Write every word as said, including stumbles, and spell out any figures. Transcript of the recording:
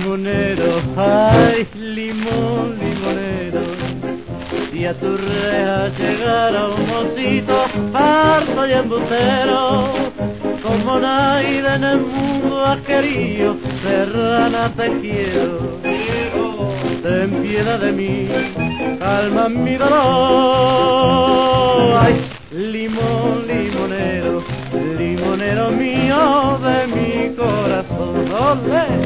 limonero, ay, limón, limonero, si a tu reja llegara un mocito farto y embustero, como nadie en el mundo has querido, serrana te quiero, ten piedad de mí, calma mi dolor, ay, limón, limonero, limonero mío de mi corazón, olé.